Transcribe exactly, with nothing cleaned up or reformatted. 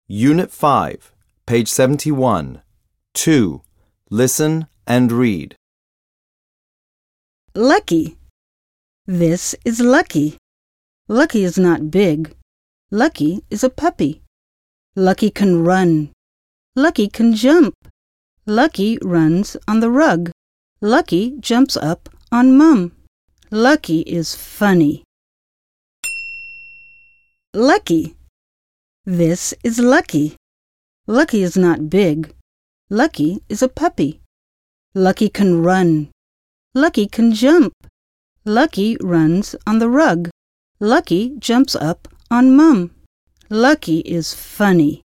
Unit five, page seventy-one. two. Listen and read. Lucky. This is Lucky. Lucky is not big. Lucky is a puppy. Lucky can run. Lucky can jump. Lucky runs on the rug. Lucky jumps up on Mum. Lucky is funny. Lucky. This is Lucky. Lucky is not big. Lucky is a puppy. Lucky can run. Lucky can jump. Lucky runs on the rug. Lucky jumps up on Mum. Lucky is funny.